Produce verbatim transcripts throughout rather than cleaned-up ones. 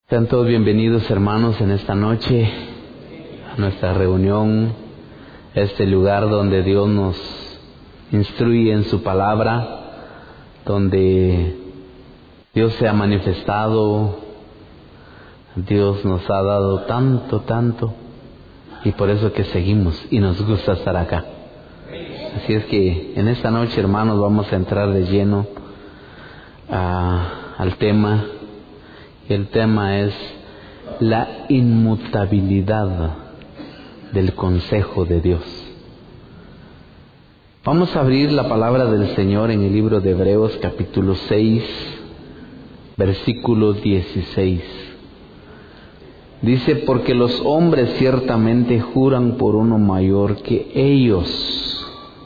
Sean todos bienvenidos, hermanos, en esta noche a nuestra reunión, a este lugar donde Dios nos instruye en su palabra, donde Dios se ha manifestado, Dios nos ha dado tanto, tanto, y por eso que seguimos y nos gusta estar acá. Así es que en esta noche, hermanos, vamos a entrar de lleno a, al tema. El tema es la inmutabilidad del consejo de Dios. Vamos a abrir la palabra del Señor en el libro de Hebreos capítulo seis, versículo dieciséis. Dice: porque los hombres ciertamente juran por uno mayor que ellos,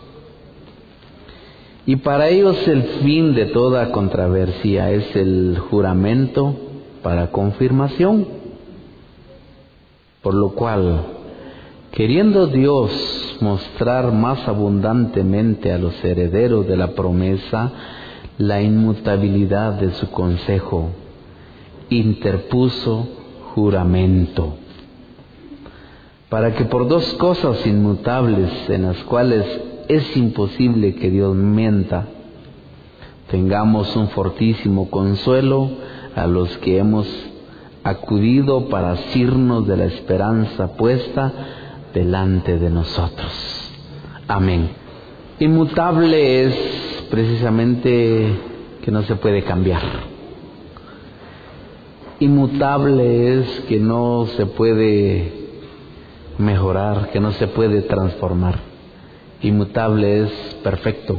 y para ellos el fin de toda controversia es el juramento para confirmación. Por lo cual, queriendo Dios mostrar más abundantemente a los herederos de la promesa la inmutabilidad de su consejo, interpuso juramento, para que por dos cosas inmutables en las cuales es imposible que Dios mienta, tengamos un fortísimo consuelo a los que hemos acudido para asirnos de la esperanza puesta delante de nosotros. Amén. Inmutable es precisamente que no se puede cambiar. Inmutable es que no se puede mejorar, que no se puede transformar. Inmutable es perfecto.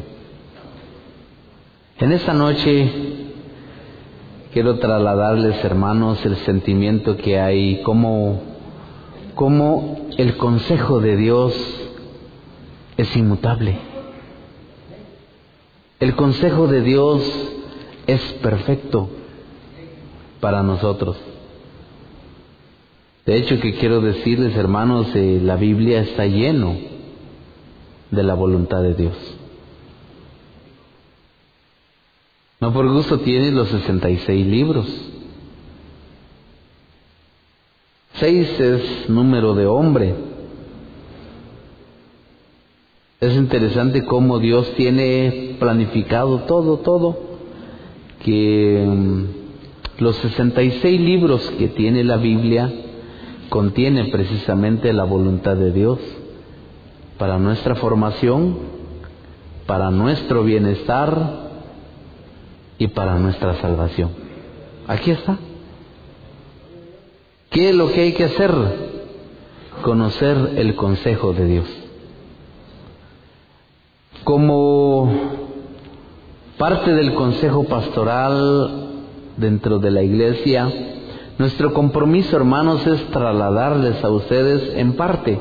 En esta noche quiero trasladarles, hermanos, el sentimiento que hay, como, como el consejo de Dios es inmutable. El consejo de Dios es perfecto para nosotros. De hecho, que quiero decirles, hermanos, eh, la Biblia está lleno de la voluntad de Dios. No por gusto tiene los sesenta y seis libros. Seis es número de hombre. Es interesante cómo Dios tiene planificado todo, todo. Que um, los sesenta y seis libros que tiene la Biblia contienen precisamente la voluntad de Dios para nuestra formación, para nuestro bienestar y para nuestra salvación. Aquí está. ¿Qué es lo que hay que hacer? Conocer el consejo de Dios. Como parte del consejo pastoral dentro de la iglesia, nuestro compromiso, hermanos, es trasladarles a ustedes en parte.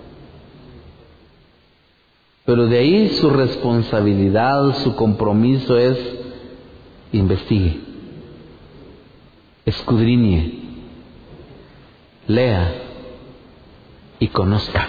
Pero de ahí su responsabilidad, su compromiso es: investigue, escudriñe, lea y conozca.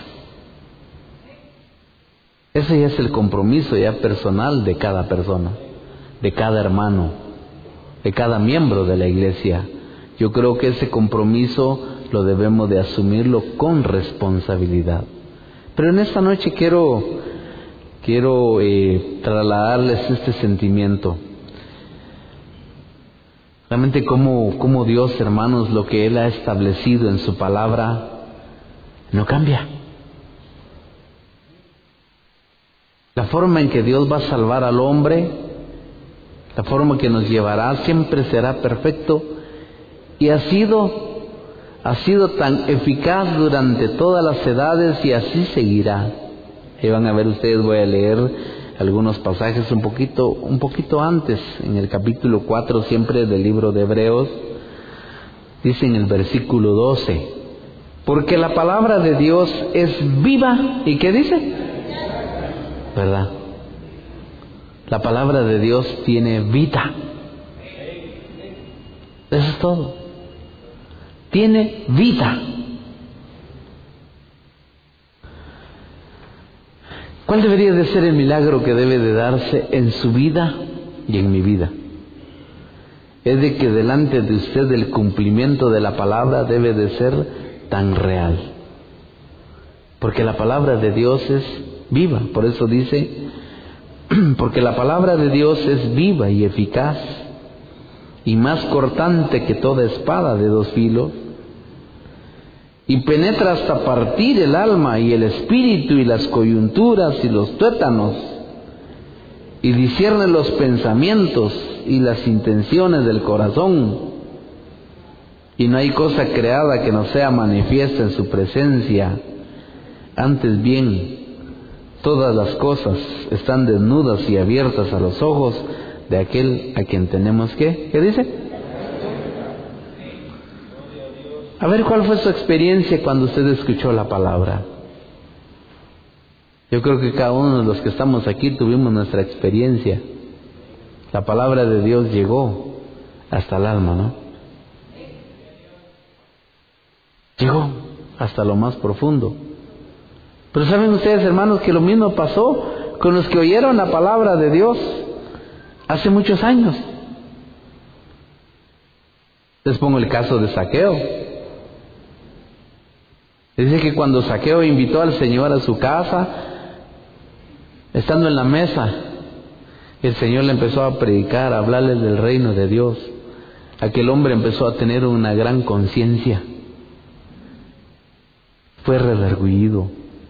Ese ya es el compromiso ya personal de cada persona, de cada hermano, de cada miembro de la iglesia. Yo creo que ese compromiso lo debemos de asumirlo con responsabilidad. Pero en esta noche quiero, quiero eh, trasladarles este sentimiento. Realmente como, como Dios, hermanos, lo que Él ha establecido en su palabra no cambia. La forma en que Dios va a salvar al hombre, la forma que nos llevará, siempre será perfecto, y ha sido, ha sido tan eficaz durante todas las edades y así seguirá. Y van a ver ustedes, voy a leer algunos pasajes un poquito, un poquito antes, en el capítulo cuatro siempre del libro de Hebreos. Dice en el versículo doce: porque la palabra de Dios es viva. ¿Y qué dice? ¿Verdad? La palabra de Dios tiene vida. Eso es todo. Tiene vida. ¿Cuál debería de ser el milagro que debe de darse en su vida y en mi vida? es de que delante de usted el cumplimiento de la palabra debe de ser tan real. Porque la palabra de Dios es viva. Por eso dice, porque la palabra de Dios es viva y eficaz, y más cortante que toda espada de dos filos, y penetra hasta partir el alma y el espíritu y las coyunturas y los tuétanos, y discierne los pensamientos y las intenciones del corazón. Y no hay cosa creada que no sea manifiesta en su presencia. Antes bien, todas las cosas están desnudas y abiertas a los ojos de aquel a quien tenemos que, ¿qué dice? A ver, ¿cuál fue su experiencia cuando usted escuchó la palabra? Yo creo que cada uno de los que estamos aquí tuvimos nuestra experiencia. La palabra de Dios llegó hasta el alma, ¿no? Llegó hasta lo más profundo. Pero ¿saben ustedes, hermanos, que lo mismo pasó con los que oyeron la palabra de Dios hace muchos años? Les pongo el caso de Zaqueo. Dice que cuando Zaqueo invitó al Señor a su casa, estando en la mesa, el Señor le empezó a predicar, a hablarle del reino de Dios. Aquel hombre empezó a tener una gran conciencia. Fue redargüido.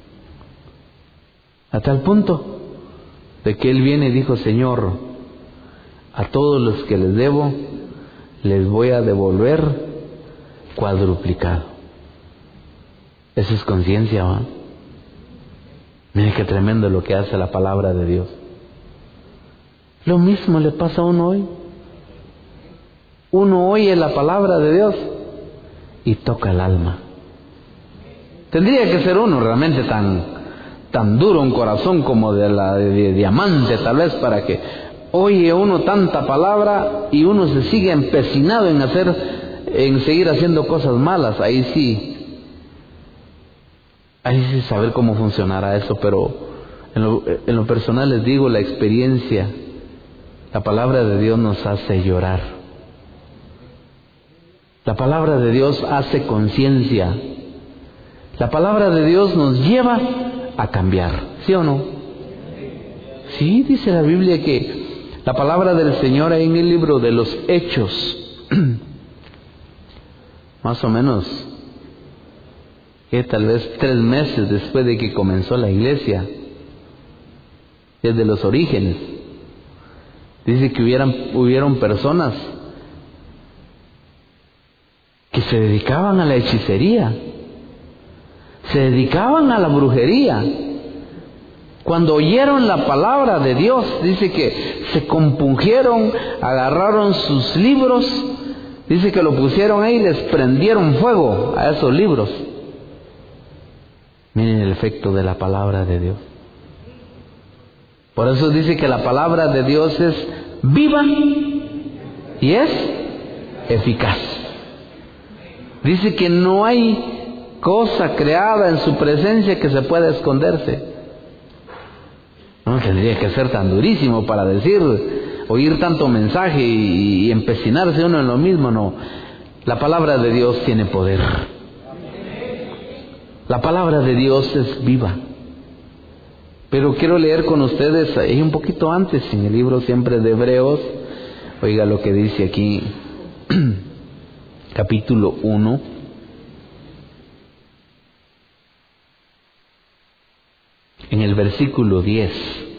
A tal punto de que él viene y dijo, Señor, a todos los que les debo, les voy a devolver cuadruplicado. Esa es conciencia, ¿va? Mire qué tremendo lo que hace la palabra de Dios. Lo mismo le pasa a uno hoy. Uno oye la palabra de Dios y toca el alma. Tendría que ser uno realmente tan, tan duro, un corazón como de la de, de diamante, tal vez, para que oye uno tanta palabra y uno se sigue empecinado en hacer, en seguir haciendo cosas malas. Ahí sí. Ahí sí saber cómo funcionará eso, pero en lo, en lo personal les digo, la experiencia, la palabra de Dios nos hace llorar. La palabra de Dios hace conciencia. La palabra de Dios nos lleva a cambiar, ¿sí o no? Sí, dice la Biblia que la palabra del Señor en el libro de los Hechos, más o menos, que tal vez tres meses después de que comenzó la iglesia, desde los orígenes, dice que hubieran, hubieron personas que se dedicaban a la hechicería, se dedicaban a la brujería. Cuando oyeron la palabra de Dios, dice que se compungieron, agarraron sus libros, dice que lo pusieron ahí y les prendieron fuego a esos libros. Miren el efecto de la palabra de Dios. Por eso dice que la palabra de Dios es viva y es eficaz. Dice que no hay cosa creada en su presencia que se pueda esconderse. No tendría que ser tan durísimo para decir, oír tanto mensaje y, y empecinarse uno en lo mismo. No, la palabra de Dios tiene poder. La palabra de Dios es viva. Pero quiero leer con ustedes ahí un poquito antes, en el libro siempre de Hebreos. Oiga lo que dice aquí, capítulo uno. En el versículo diez.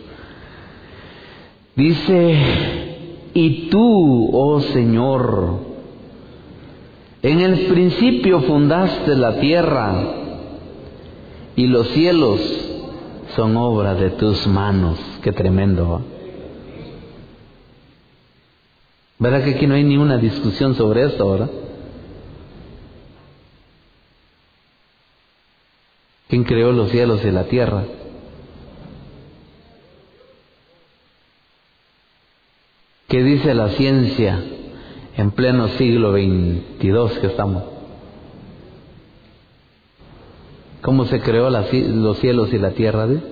Dice, y tú, oh Señor, en el principio fundaste la tierra, y los cielos son obra de tus manos. Qué tremendo, ¿eh? ¿Verdad que aquí no hay ni una discusión sobre esto, verdad? ¿Quién creó los cielos y la tierra? ¿Qué dice la ciencia en pleno siglo veintidós que estamos? ¿Cómo se creó la, los cielos y la tierra? ¿Sí?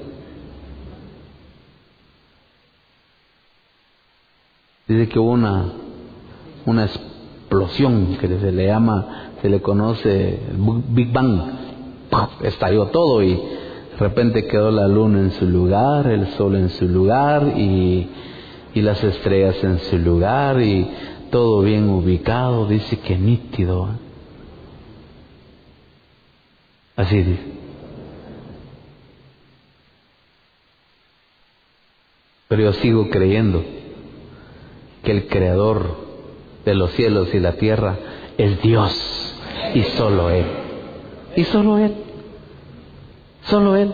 Dice que hubo una una explosión que se le llama, se le conoce Big Bang. ¡Puf! Estalló todo y de repente quedó la luna en su lugar, el sol en su lugar y, y las estrellas en su lugar y todo bien ubicado. Dice que nítido. Así dice. Pero yo sigo creyendo que el creador de los cielos y la tierra es Dios y solo Él. Y solo Él. Solo Él.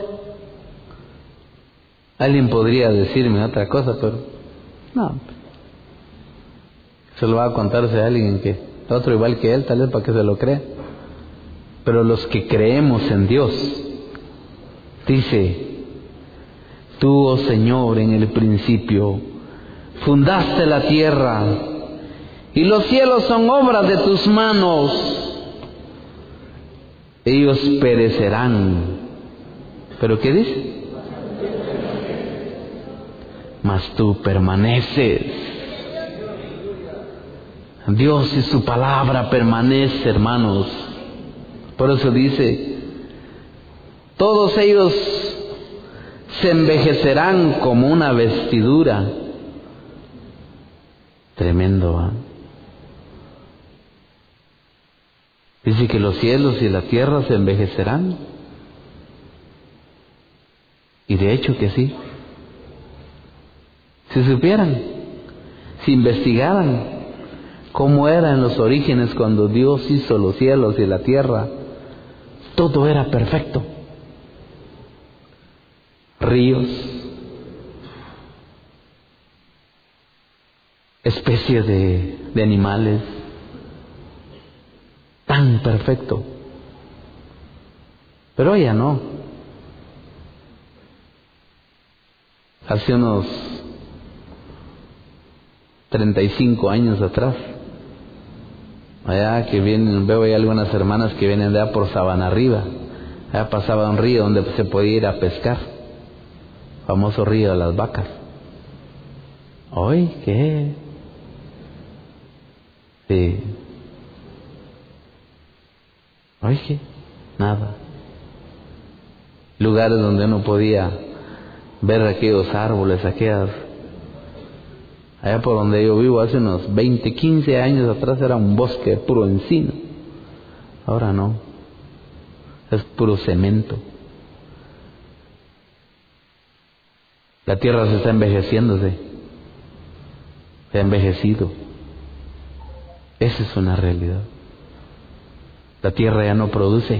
Alguien podría decirme otra cosa, pero no. Se lo va a contarse a alguien que otro igual que Él, tal vez para que se lo crea. Pero los que creemos en Dios, dice: Tú, oh Señor, en el principio fundaste la tierra y los cielos son obras de tus manos. Ellos perecerán. ¿Pero qué dice? Mas tú permaneces. Dios y su palabra permanece, hermanos. Por eso dice: todos ellos se envejecerán como una vestidura. Tremendo, ¿eh? Dice que los cielos y la tierra se envejecerán. Y de hecho que sí. Si supieran, si investigaran cómo era en los orígenes cuando Dios hizo los cielos y la tierra, todo era perfecto. Ríos, especies de, de animales, tan perfecto. Pero ya no. Hace unos treinta y cinco años atrás, allá que vienen, veo ahí algunas hermanas que vienen de allá por Sabana Arriba. Allá pasaba un río donde se podía ir a pescar, famoso río de las vacas. ¿Hoy qué? Sí. ¿Hoy qué? Nada. Lugares donde uno podía ver aquellos árboles, aquellas... Allá por donde yo vivo hace unos veinte, quince años atrás era un bosque de puro encino. Ahora no. Es puro cemento. La tierra se está envejeciéndose. Se ha envejecido. Esa es una realidad. La tierra ya no produce.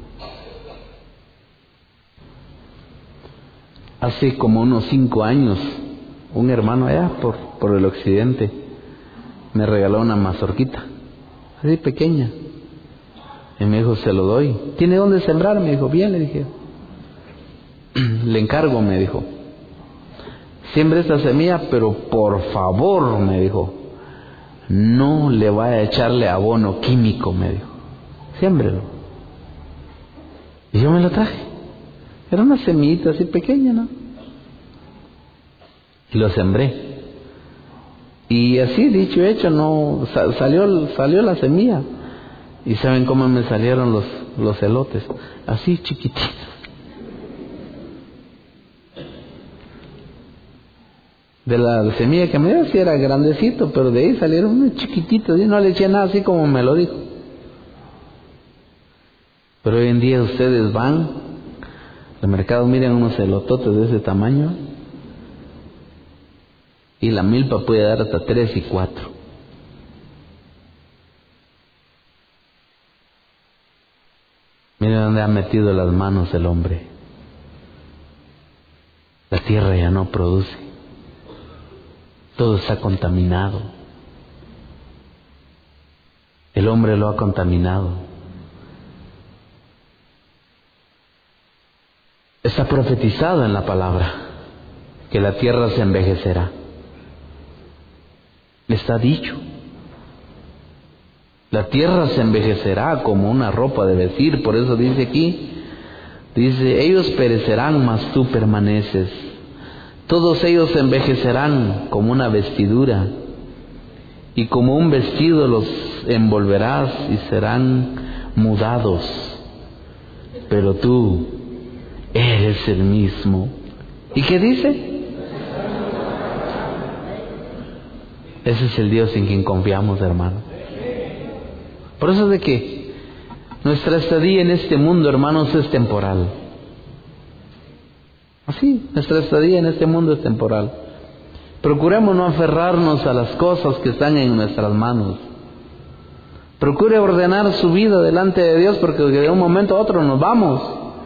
Hace como unos cinco años, un hermano allá por, por el occidente me regaló una mazorquita, así pequeña. Y me dijo: se lo doy. ¿Tiene dónde sembrar? Me dijo. Bien, le dije. Le encargo, me dijo. Siembre esta semilla, pero por favor, me dijo, no le vaya a echarle abono químico, me dijo. Siémbrelo. Y yo me lo traje. Era una semillita así pequeña, ¿no? Y lo sembré. Y así, dicho y hecho, no salió, salió la semilla. ¿Y saben cómo me salieron los, los elotes? Así chiquititos. De la semilla que me dio, sí era grandecito, pero de ahí salieron unos chiquititos. Yo no le eché nada así como me lo dijo. Pero hoy en día ustedes van al mercado, miren unos elototes de ese tamaño, y la milpa puede dar hasta tres y cuatro. Miren dónde ha metido las manos el hombre. La tierra ya no produce. Todo está contaminado. El hombre lo ha contaminado. Está profetizado en la palabra que la tierra se envejecerá. Está dicho. La tierra se envejecerá como una ropa de vestir. Por eso dice aquí, dice: ellos perecerán, mas tú permaneces. Todos ellos se envejecerán como una vestidura, y como un vestido los envolverás y serán mudados. Pero tú eres el mismo. ¿Y qué dice? Ese es el Dios en quien confiamos, hermano. Por eso es de que nuestra estadía en este mundo, hermanos, es temporal. Así, nuestra estadía en este mundo es temporal. Procuremos no aferrarnos a las cosas que están en nuestras manos. Procure ordenar su vida delante de Dios, porque de un momento a otro nos vamos.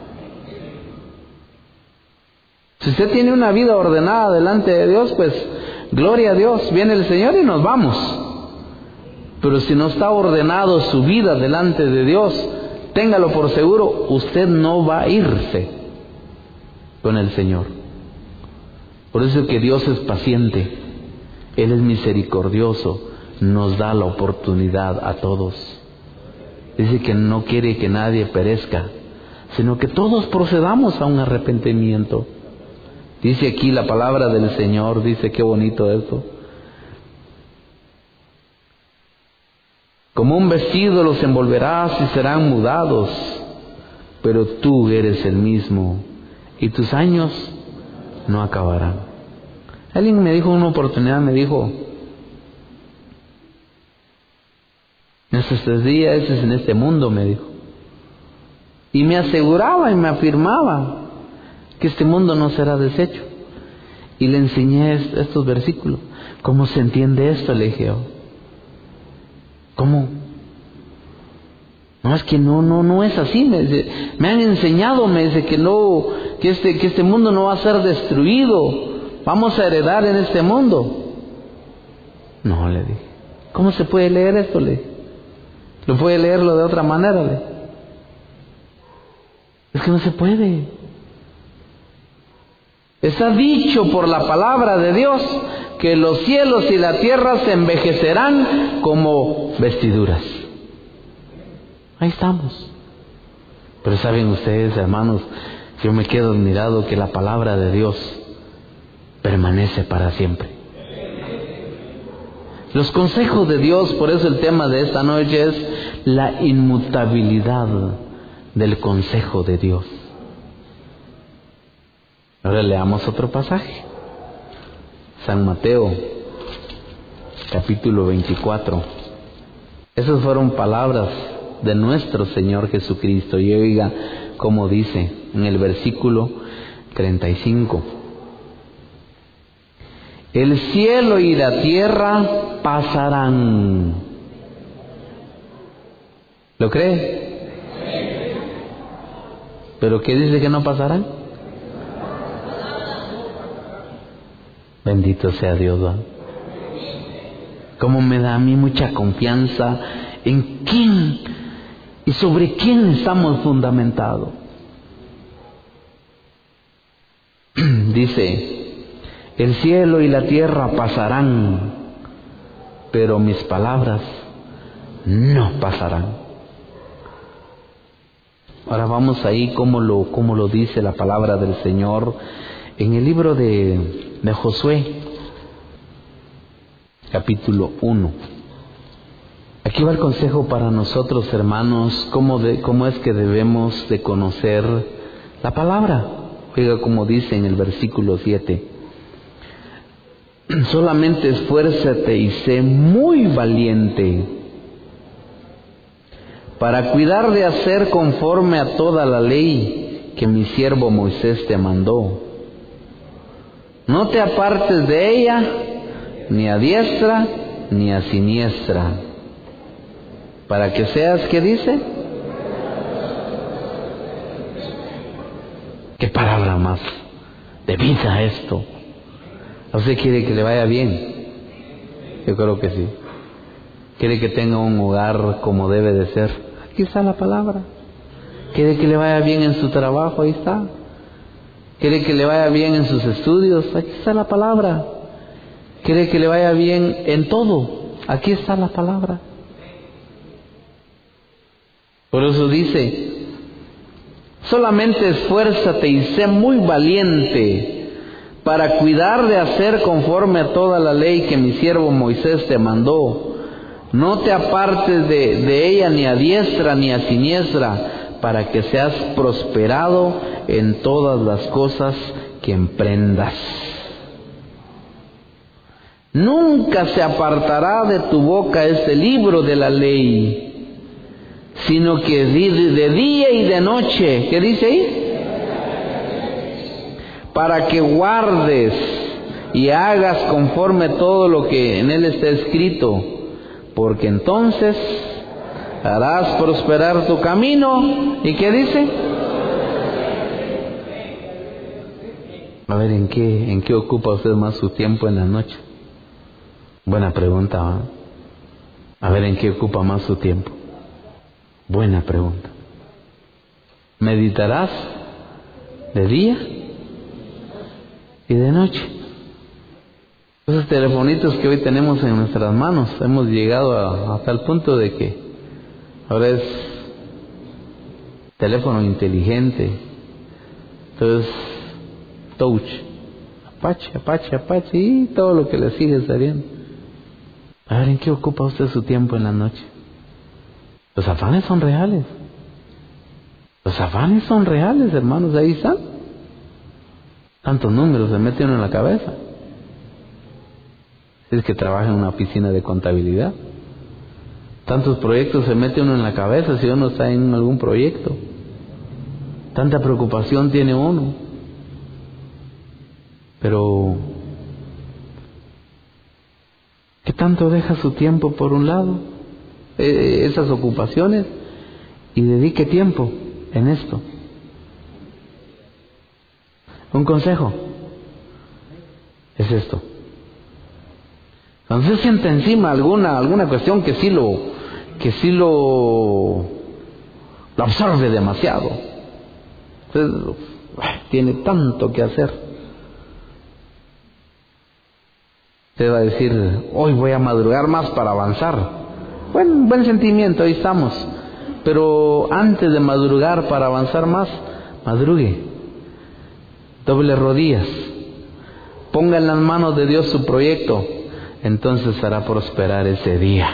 Si usted tiene una vida ordenada delante de Dios, pues gloria a Dios, viene el Señor y nos vamos. Pero si no está ordenado su vida delante de Dios, téngalo por seguro, usted no va a irse con el Señor. Por eso es que Dios es paciente, Él es misericordioso, nos da la oportunidad a todos. Dice que no quiere que nadie perezca, sino que todos procedamos a un arrepentimiento. Dice aquí la palabra del Señor, dice qué bonito esto. Como un vestido los envolverás y serán mudados, pero tú eres el mismo y tus años no acabarán. Alguien me dijo en una oportunidad, me dijo, nuestros tres días es en este mundo, me dijo. Y me aseguraba y me afirmaba que este mundo no será deshecho. Y le enseñé estos versículos. ¿Cómo se entiende esto? Le dije, ¿cómo? No, es que no, no, no es así. Me dice, me han enseñado, me dice que no, que este, que este mundo no va a ser destruido. Vamos a heredar en este mundo. No, le dije. ¿Cómo se puede leer esto? Le dije. ¿Lo puede leerlo de otra manera? Le dije. Es que no se puede. Está dicho por la palabra de Dios que los cielos y la tierra se envejecerán como vestiduras. Ahí estamos. Pero saben ustedes, hermanos, yo me quedo admirado que la palabra de Dios permanece para siempre. Los consejos de Dios, por eso el tema de esta noche es la inmutabilidad del consejo de Dios. Ahora leamos otro pasaje. San Mateo, capítulo veinticuatro. Esas fueron palabras de nuestro Señor Jesucristo. Y oiga cómo dice en el versículo treinta y cinco. El cielo y la tierra pasarán. ¿Lo cree? ¿Pero qué dice que no pasarán? Bendito sea Dios, ¿va? Cómo me da a mí mucha confianza en quién y sobre quién estamos fundamentados. Dice, el cielo y la tierra pasarán, pero mis palabras no pasarán. Ahora vamos ahí como lo, como lo dice la palabra del Señor en el libro de de Josué, capítulo uno. Aquí va el consejo para nosotros, hermanos, cómo, de, cómo es que debemos de conocer la palabra. Oiga como dice en el versículo siete. Solamente esfuérzate y sé muy valiente para cuidar de hacer conforme a toda la ley que mi siervo Moisés te mandó. No te apartes de ella, ni a diestra, ni a siniestra, para que seas, ¿qué dice? ¿Qué palabra más de vida esto? ¿Usted quiere que le vaya bien? Yo creo que sí. ¿Quiere que tenga un hogar como debe de ser? Aquí está la palabra. ¿Quiere que le vaya bien en su trabajo? Ahí está. ¿Quiere que le vaya bien en sus estudios? Aquí está la palabra. ¿Quiere que le vaya bien en todo? Aquí está la palabra. Por eso dice, solamente esfuérzate y sé muy valiente para cuidar de hacer conforme a toda la ley que mi siervo Moisés te mandó. No te apartes de, de ella ni a diestra ni a siniestra, para que seas prosperado en todas las cosas que emprendas. Nunca se apartará de tu boca este libro de la ley, sino que de día y de noche, ¿qué dice ahí? Para que guardes y hagas conforme todo lo que en él está escrito, porque entonces harás prosperar tu camino. ¿Y qué dice? A ver, ¿en qué, en qué ocupa usted más su tiempo en la noche? Buena pregunta, ¿eh? A ver, ¿en qué ocupa más su tiempo? Buena pregunta. ¿Meditarás de día y de noche? Esos telefonitos que hoy tenemos en nuestras manos, hemos llegado a, a tal punto de que ahora es teléfono inteligente. Entonces, touch, apache, apache, apache, y todo lo que le sigue saliendo. A ver, ¿en qué ocupa usted su tiempo en la noche? Los afanes son reales. Los afanes son reales, hermanos, ahí están. Tantos números se mete uno en la cabeza. Es que trabaja en una piscina de contabilidad. Tantos proyectos se mete uno en la cabeza si uno está en algún proyecto. Tanta preocupación tiene uno. Pero, ¿qué tanto deja su tiempo por un lado? Eh, esas ocupaciones, y dedique tiempo en esto. Un consejo es esto: cuando se siente encima alguna alguna cuestión que sí lo que sí lo, lo absorbe demasiado, entonces tiene tanto que hacer, usted va a decir: hoy voy a madrugar más para avanzar. Buen, buen sentimiento, ahí estamos. Pero antes de madrugar para avanzar más, madrugue, doble rodillas, ponga en las manos de Dios su proyecto, entonces hará prosperar ese día.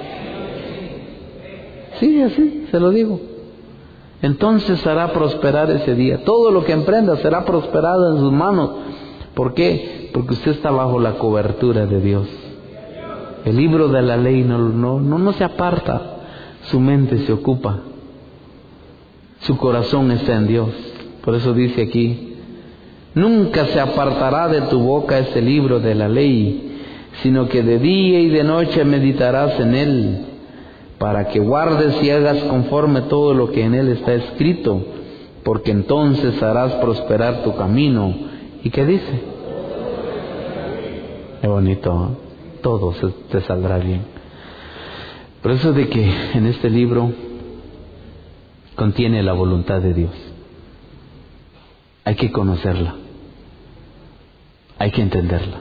Sí, así se lo digo. Entonces hará prosperar ese día. Todo lo que emprenda será prosperado en sus manos. ¿Por qué? Porque usted está bajo la cobertura de Dios. El libro de la ley no, no, no, no se aparta. Su mente se ocupa. Su corazón está en Dios. Por eso dice aquí: nunca se apartará de tu boca este libro de la ley, sino que de día y de noche meditarás en él, para que guardes y hagas conforme todo lo que en él está escrito, porque entonces harás prosperar tu camino. ¿Y qué dice? Qué bonito, ¿eh? Todo se, te saldrá bien. Por eso de que en este libro contiene la voluntad de Dios. Hay que conocerla, hay que entenderla,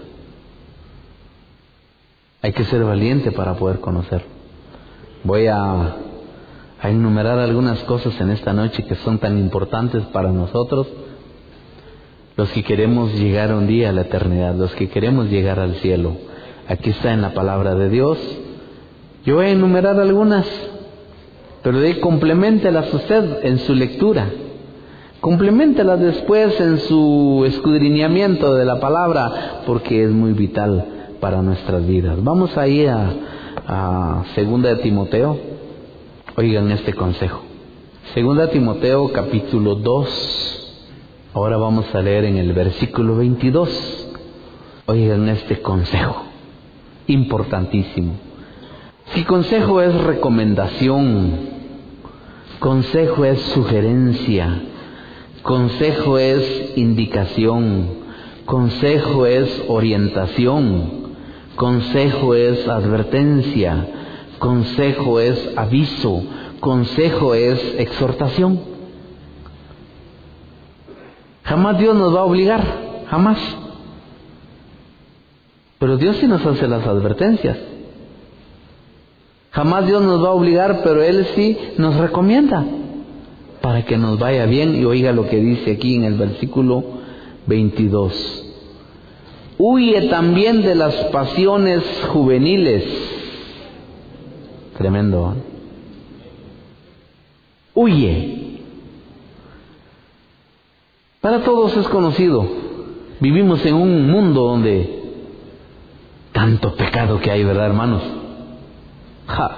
hay que ser valiente para poder conocerla. Voy a, a enumerar algunas cosas en esta noche que son tan importantes para nosotros, los que queremos llegar un día a la eternidad, los que queremos llegar al cielo. Aquí está en la palabra de Dios. Yo voy a enumerar algunas, pero de ahí compleméntelas usted en su lectura. Compleméntelas después en su escudriñamiento de la palabra, porque es muy vital para nuestras vidas. Vamos a ir a, a Segunda de Timoteo. Oigan este consejo. Segunda de Timoteo capítulo dos. Ahora vamos a leer en el versículo veintidós. Oigan este consejo, importantísimo. Si consejo es recomendación, consejo es sugerencia, consejo es indicación, consejo es orientación, consejo es advertencia, consejo es aviso, consejo es exhortación. Jamás Dios nos va a obligar, jamás. Pero Dios sí nos hace las advertencias. Jamás Dios nos va a obligar, pero Él sí nos recomienda para que nos vaya bien. Y oiga lo que dice aquí en el versículo veintidós. Huye también de las pasiones juveniles. Tremendo, ¿eh? Huye. Para todos es conocido. Vivimos en un mundo donde tanto pecado que hay, ¿verdad, hermanos? Ja.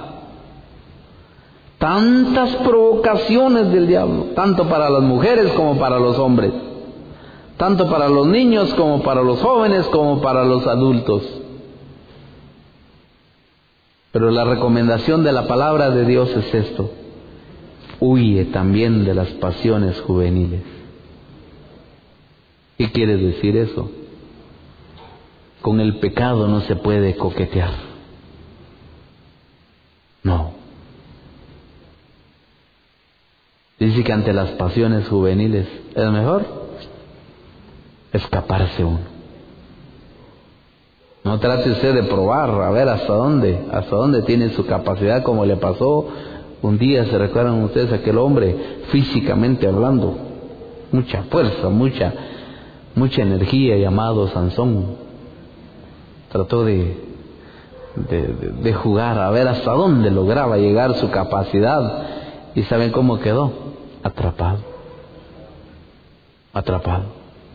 Tantas provocaciones del diablo, tanto para las mujeres como para los hombres, tanto para los niños como para los jóvenes como para los adultos. Pero la recomendación de la palabra de Dios es esto: huye también de las pasiones juveniles. ¿Qué quiere decir eso? Con el pecado no se puede coquetear. No. Dice que ante las pasiones juveniles es mejor escaparse uno. No trate usted de probar a ver hasta dónde, hasta dónde tiene su capacidad, como le pasó un día, se recuerdan ustedes, aquel hombre, físicamente hablando, mucha fuerza, mucha, mucha energía, llamado Sansón. Trató de, de, de, de jugar a ver hasta dónde lograba llegar su capacidad, y ¿saben cómo quedó? Atrapado, atrapado.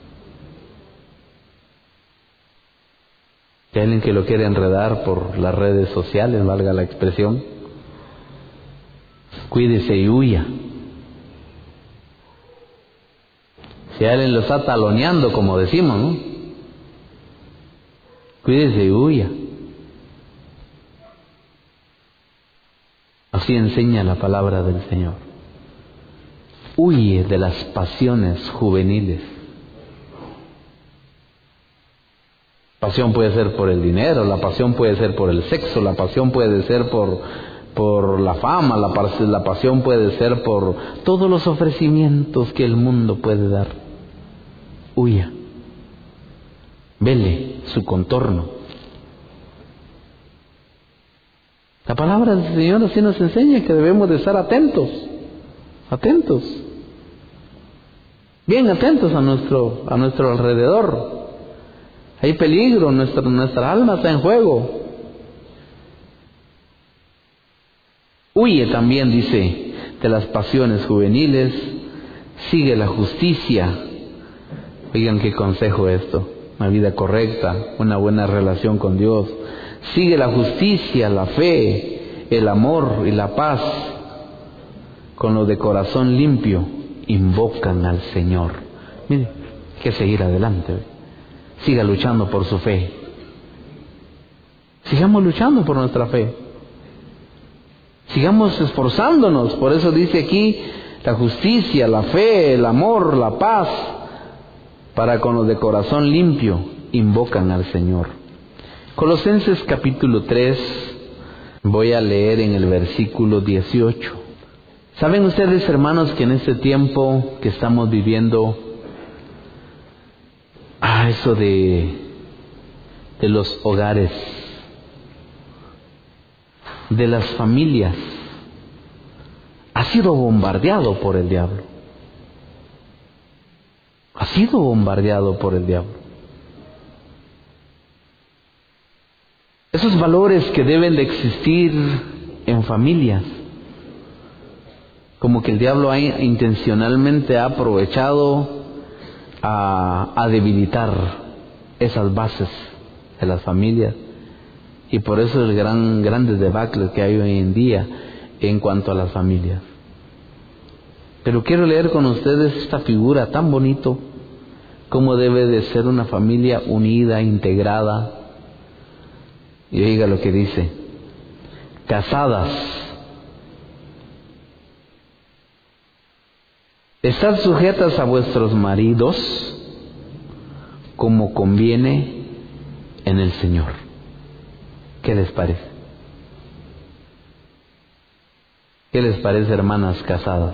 Si hay alguien que lo quiere enredar por las redes sociales, valga la expresión, cuídese y huya. Si alguien lo está taloneando, como decimos, ¿no? Cuídese y huya. Así enseña la palabra del Señor. Huye de las pasiones juveniles. Pasión puede ser por el dinero, la pasión puede ser por el sexo, la pasión puede ser por, por la fama, la, la pasión puede ser por todos los ofrecimientos que el mundo puede dar. Huya. Vele su contorno. La palabra del Señor así nos enseña que debemos de estar atentos, atentos, bien atentos a nuestro, a nuestro alrededor. Hay peligro, nuestra, nuestra alma está en juego. Huye también, dice, de las pasiones juveniles, sigue la justicia. Oigan qué consejo esto: una vida correcta, una buena relación con Dios. Sigue la justicia, la fe, el amor y la paz. Con los de corazón limpio invocan al Señor. Mire, hay que seguir adelante. Siga luchando por su fe. Sigamos luchando por nuestra fe. Sigamos esforzándonos. Por eso dice aquí la justicia, la fe, el amor, la paz. Para con los de corazón limpio invocan al Señor. Colosenses capítulo tres, voy a leer en el versículo dieciocho. ¿Saben ustedes, hermanos, que en este tiempo que estamos viviendo, ah, eso de, de los hogares, de las familias, ha sido bombardeado por el diablo? Ha sido bombardeado por el diablo. Esos valores que deben de existir en familias, como que el diablo ha, intencionalmente ha aprovechado a, a debilitar esas bases de las familias, y por eso el gran grandes debacles que hay hoy en día en cuanto a las familias. Pero quiero leer con ustedes esta figura tan bonito, cómo debe de ser una familia unida, integrada. Y oiga lo que dice: casadas, estad sujetas a vuestros maridos como conviene en el Señor. ¿Qué les parece? ¿Qué les parece, hermanas casadas?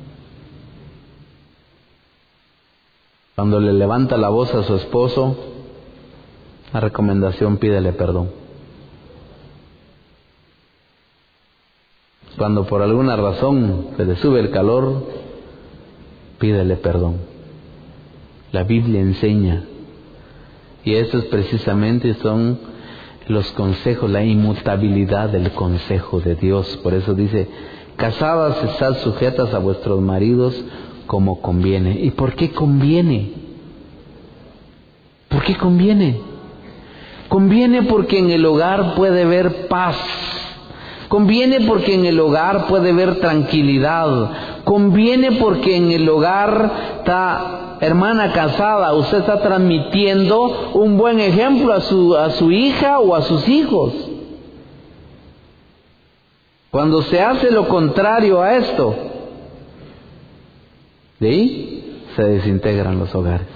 Cuando le levanta la voz a su esposo, la recomendación: pídele perdón. Cuando por alguna razón se le sube el calor, pídele perdón. La Biblia enseña Y estos precisamente son los consejos, la inmutabilidad del consejo de Dios. Por eso dice, casadas estad sujetas a vuestros maridos como conviene. ¿Y por qué conviene? ¿Por qué conviene? Conviene porque en el hogar puede haber paz. Conviene porque en el hogar puede haber tranquilidad. Conviene porque en el hogar está, hermana casada, usted está transmitiendo un buen ejemplo a su, a su hija o a sus hijos. Cuando se hace lo contrario a esto, de ahí se desintegran los hogares.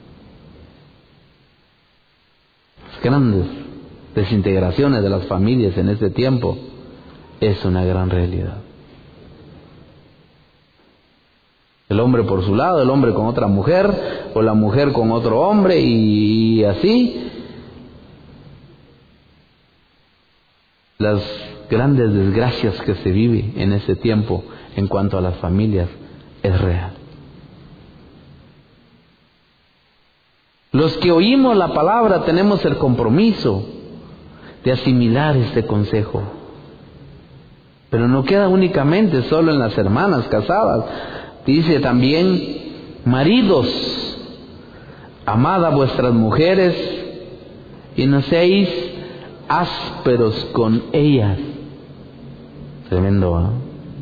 Las grandes desintegraciones de las familias en este tiempo es una gran realidad. El hombre por su lado, el hombre con otra mujer, o la mujer con otro hombre, y, y así. Las grandes desgracias que se vive en ese tiempo en cuanto a las familias es real. Los que oímos la palabra tenemos el compromiso de asimilar este consejo. Pero no queda únicamente solo en las hermanas casadas. Dice también, maridos, amad a vuestras mujeres y no seáis ásperos con ellas. Tremendo, ¿eh?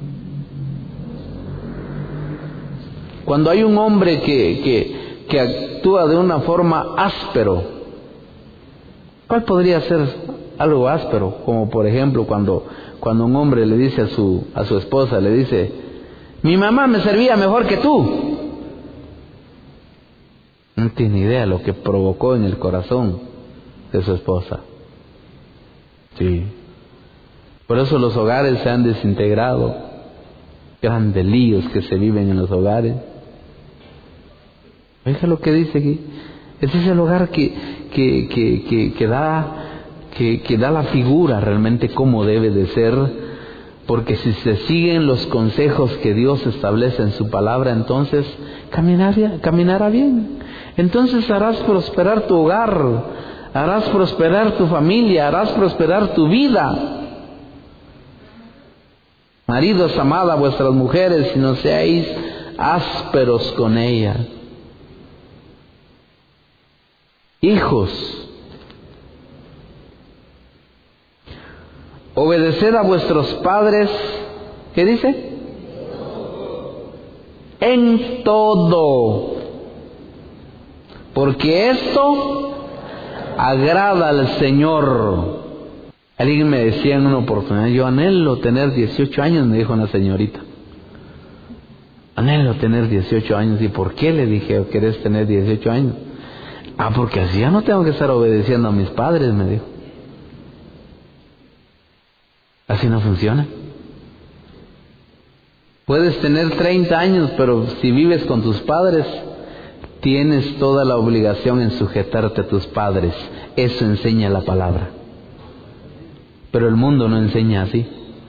Cuando hay un hombre que, que, que actúa de una forma áspero, ¿cuál podría ser algo áspero? Como por ejemplo cuando, cuando un hombre le dice a su, a su esposa, le dice, mi mamá me servía mejor que tú. No tiene idea lo que provocó en el corazón de su esposa. Sí. Por eso los hogares se han desintegrado. Grandes líos que se viven en los hogares. Oiga lo que dice aquí. Ese es el hogar que, que, que, que, que, da, que, que da la figura realmente cómo debe de ser. Porque si se siguen los consejos que Dios establece en su palabra, entonces caminará, caminará bien. Entonces harás prosperar tu hogar, harás prosperar tu familia, harás prosperar tu vida. Maridos, amad a vuestras mujeres y no seáis ásperos con ellas. Hijos, obedeced a vuestros padres, ¿qué dice? En todo, porque esto agrada al Señor. Alguien me decía en una oportunidad, yo anhelo tener dieciocho años, me dijo una señorita. Anhelo tener dieciocho años. ¿Y por qué? Le dije, ¿querés tener dieciocho años? Ah, porque así ya no tengo que estar obedeciendo a mis padres, me dijo. Así no funciona. Puedes tener treinta años, pero si vives con tus padres, tienes toda la obligación en sujetarte a tus padres. Eso enseña la palabra. Pero el mundo no enseña así.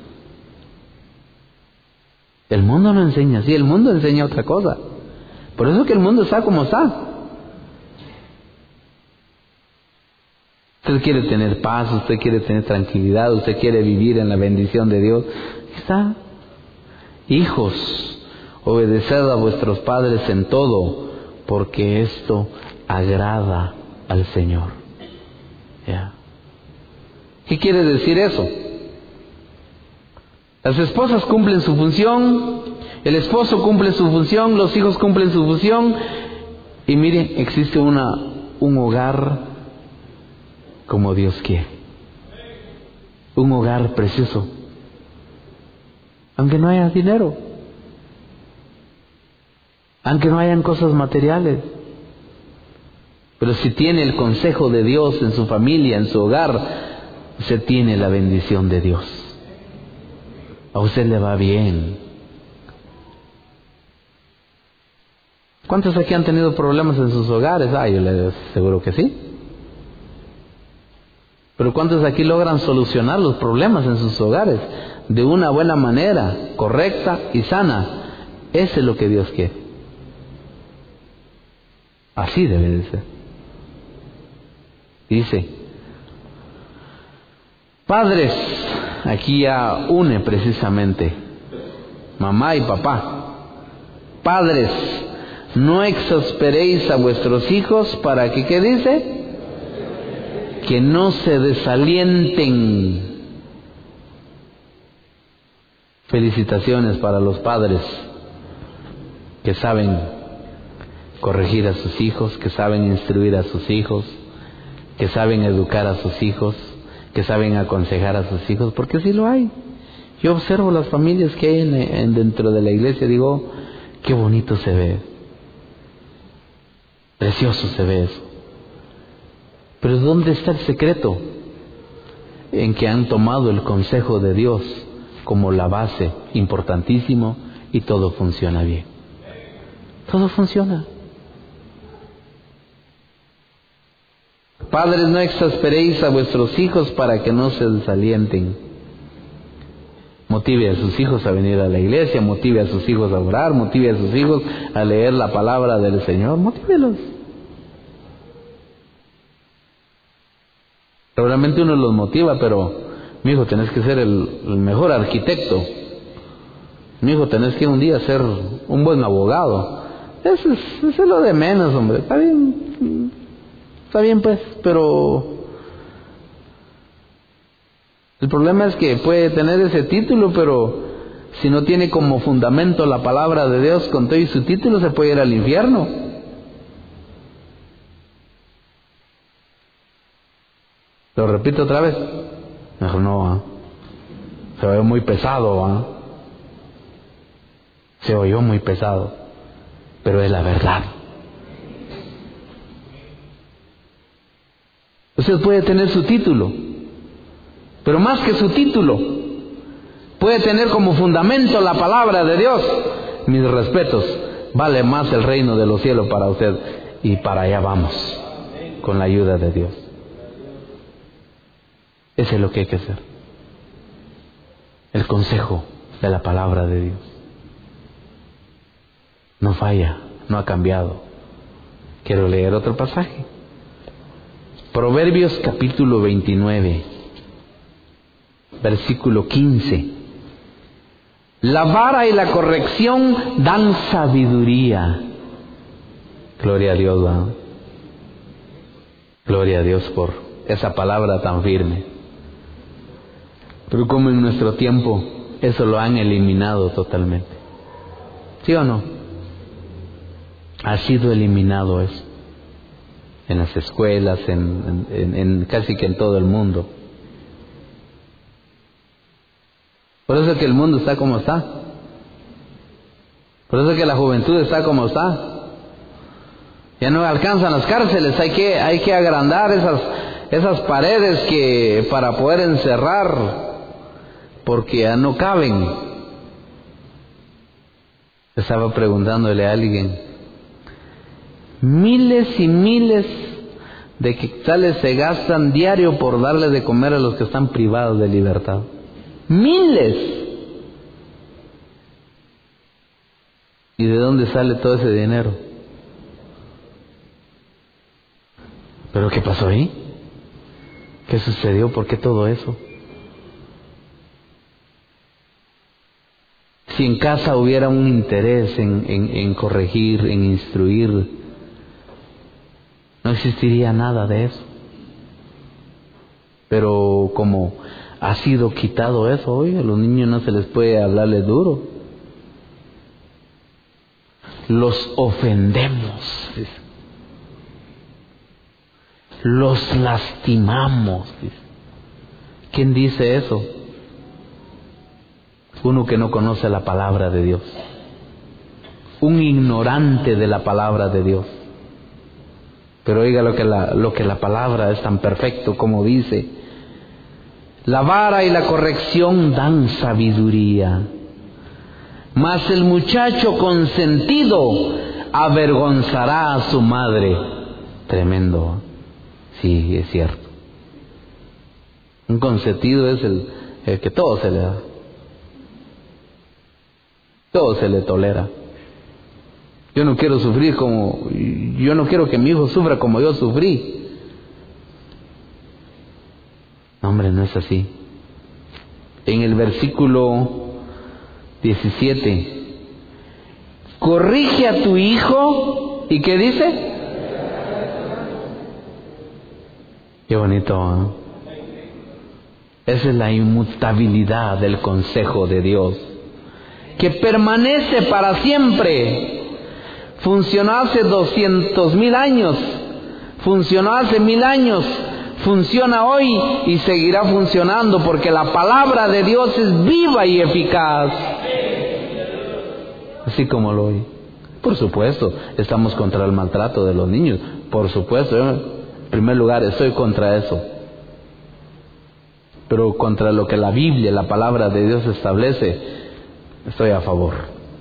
El mundo no enseña así, el mundo enseña otra cosa. Por eso que el mundo está como está. Usted quiere tener paz, usted quiere tener tranquilidad, usted quiere vivir en la bendición de Dios. Aquí está. Hijos, obedeced a vuestros padres en todo, porque esto agrada al Señor. ¿Ya? ¿Qué quiere decir eso? Las esposas cumplen su función, el esposo cumple su función, los hijos cumplen su función, y miren, existe una, un hogar como Dios quiere. Un hogar precioso. Aunque no haya dinero, aunque no hayan cosas materiales, pero si tiene el consejo de Dios en su familia, en su hogar, se tiene la bendición de Dios. A usted le va bien. ¿Cuántos aquí han tenido problemas en sus hogares? Ah, yo le aseguro que sí. Pero ¿cuántos aquí logran solucionar los problemas en sus hogares de una buena manera, correcta y sana? Eso es lo que Dios quiere. Así debe de ser. Dice, padres, aquí ya une precisamente mamá y papá. Padres, no exasperéis a vuestros hijos para que, ¿qué dice? Que no se desalienten. Felicitaciones para los padres que saben corregir a sus hijos, que saben instruir a sus hijos, que saben educar a sus hijos, que saben aconsejar a sus hijos, porque sí lo hay. Yo observo las familias que hay en, en, dentro de la iglesia, digo, qué bonito se ve, precioso se ve eso. Pero ¿dónde está el secreto? En que han tomado el consejo de Dios como la base, importantísimo, y todo funciona bien. Todo funciona. Padres, no exasperéis a vuestros hijos para que no se desalienten. Motive a sus hijos a venir a la iglesia, motive a sus hijos a orar, motive a sus hijos a leer la palabra del Señor, motívelos. Seguramente uno los motiva, pero mi hijo, tenés que ser el, el mejor arquitecto. Mi hijo, tenés que un día ser un buen abogado. Eso es, eso es lo de menos, hombre. Está bien, está bien pues, pero el problema es que puede tener ese título, pero si no tiene como fundamento la palabra de Dios con todo y su título, se puede ir al infierno. Lo repito otra vez. Mejor no, ¿eh? Se oyó muy pesado, ¿eh? Se oyó muy pesado, pero es la verdad. Usted puede tener su título, pero más que su título, puede tener como fundamento la palabra de Dios. Mis respetos, vale más el reino de los cielos para usted, y para allá vamos, con la ayuda de Dios. Eso es lo que hay que hacer. El consejo de la palabra de Dios no falla, no ha cambiado. Quiero leer otro pasaje. Proverbios capítulo veintinueve, versículo quince. La vara y la corrección dan sabiduría. Gloria a Dios, ¿verdad? Gloria a Dios por esa palabra tan firme. Pero como en nuestro tiempo eso lo han eliminado totalmente. ¿Sí o no? Ha sido eliminado eso. En las escuelas, en, en, en casi que en todo el mundo. Por eso es que el mundo está como está. Por eso es que la juventud está como está. Ya no alcanzan las cárceles, hay que, hay que agrandar esas, esas paredes que para poder encerrar, porque ya no caben. Estaba preguntándole a alguien, miles y miles de quetzales se gastan diario por darle de comer a los que están privados de libertad. Miles. ¿Y de dónde sale todo ese dinero? ¿Pero qué pasó ahí? ¿Qué sucedió? ¿Por qué todo eso? Si en casa hubiera un interés en, en, en corregir, en instruir, no existiría nada de eso. Pero como ha sido quitado eso hoy, a los niños no se les puede hablarles duro. Los ofendemos, los lastimamos. ¿Quién dice eso? Uno que no conoce la palabra de Dios, un ignorante de la palabra de Dios. Pero oiga lo que la, lo que la palabra es tan perfecto como dice: la vara y la corrección dan sabiduría, mas el muchacho consentido avergonzará a su madre. Tremendo. Sí, es cierto. Un consentido es el, el que todo se le da, todo se le tolera. Yo no quiero sufrir como, yo no quiero que mi hijo sufra como yo sufrí. hombre, no es así. En el versículo diecisiete, corrige a tu hijo, ¿y qué dice? Qué bonito, ¿eh? Esa es la inmutabilidad del consejo de Dios, que permanece para siempre. Funcionó hace doscientos mil años, funcionó hace mil años, funciona hoy y seguirá funcionando, porque la palabra de Dios es viva y eficaz. Así como lo oí. Por supuesto, estamos contra el maltrato de los niños. Por supuesto, yo, en primer lugar, estoy contra eso. Pero contra lo que la Biblia, la palabra de Dios establece, estoy a favor.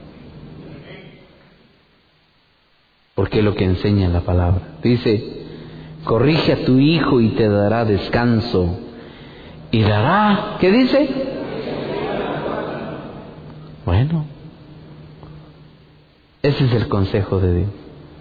Porque es lo que enseña la palabra. Dice, corrige a tu hijo y te dará descanso. Y dará, ¿qué dice? Bueno, ese es el consejo de Dios.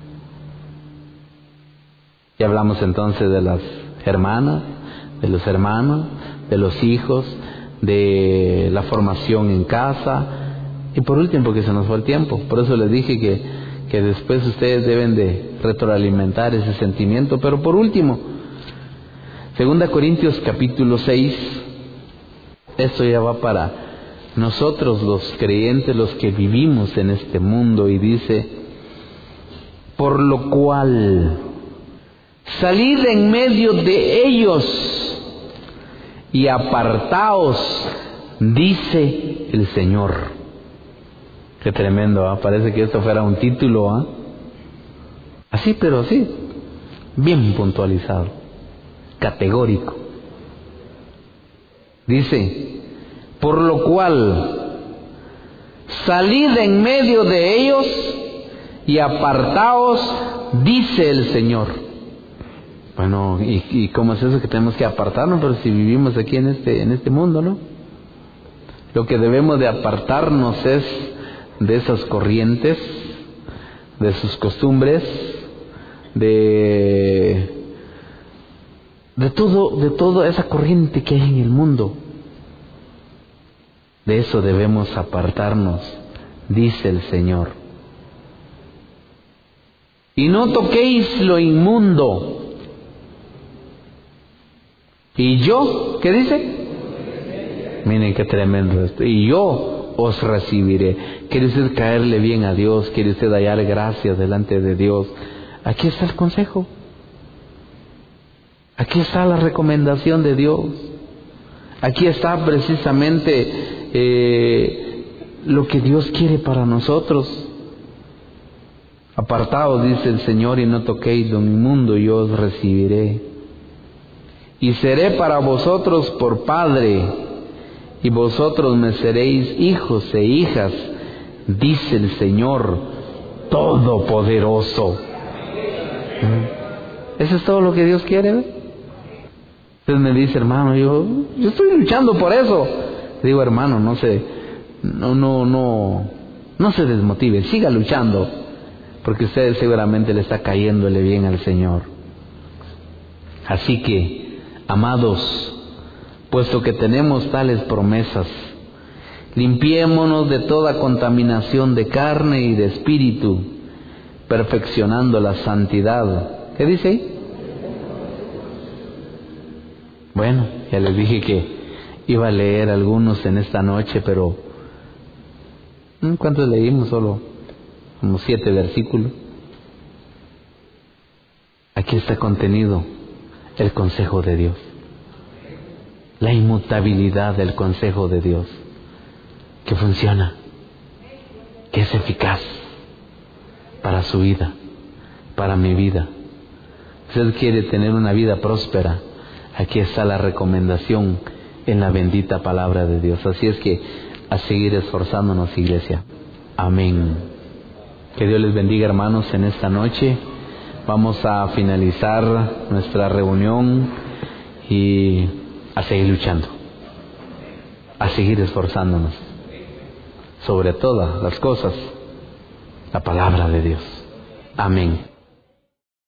Ya hablamos entonces de las hermanas, de los hermanos, de los hijos, de la formación en casa. Y por último, porque se nos fue el tiempo, por eso les dije que, que después ustedes deben de retroalimentar ese sentimiento. Pero por último, Segunda Corintios capítulo seis, esto ya va para nosotros los creyentes, los que vivimos en este mundo, y dice, por lo cual, salid en medio de ellos y apartaos, dice el Señor. Qué tremendo, ¿eh? Parece que esto fuera un título, ¿eh? Así, pero así, bien puntualizado, categórico. Dice, por lo cual, salid en medio de ellos y apartaos, dice el Señor. Bueno, ¿y, y cómo es eso que tenemos que apartarnos? Pero si vivimos aquí en este, en este mundo, ¿no? Lo que debemos de apartarnos es de esas corrientes, de sus costumbres, de, de todo, de toda esa corriente que hay en el mundo. De eso debemos apartarnos, dice el Señor. Y no toquéis lo inmundo. Y yo, ¿qué dice? Miren qué tremendo esto. Y yo os recibiré. ¿Quiere usted caerle bien a Dios? ¿Quiere usted hallar gracias delante de Dios? Aquí está el consejo. Aquí está la recomendación de Dios. Aquí está precisamente eh, lo que Dios quiere para nosotros. Apartaos, dice el Señor, y no toquéis lo inmundo, y yo os recibiré. Y seré para vosotros por padre, y vosotros me seréis hijos e hijas, dice el Señor Todopoderoso. Eso es todo lo que Dios quiere, ¿ve? Usted me dice, hermano, yo, yo estoy luchando por eso. Digo, hermano, no se, no, no, no, no se desmotive, siga luchando, porque usted seguramente le está cayéndole bien al Señor. Así que, amados, puesto que tenemos tales promesas, limpiémonos de toda contaminación de carne y de espíritu, perfeccionando la santidad. ¿Qué dice ahí? Bueno, ya les dije que iba a leer algunos en esta noche, pero ¿cuántos leímos? Solo como siete versículos. Aquí está contenido el consejo de Dios, la inmutabilidad del consejo de Dios, que funciona, que es eficaz para su vida, para mi vida. Usted quiere tener una vida próspera, aquí está la recomendación en la bendita palabra de Dios. Así es que a seguir esforzándonos, iglesia. Amén. Que Dios les bendiga, hermanos, en esta noche. Vamos a finalizar nuestra reunión y a seguir luchando, a seguir esforzándonos. Sobre todas las cosas, la palabra de Dios. Amén.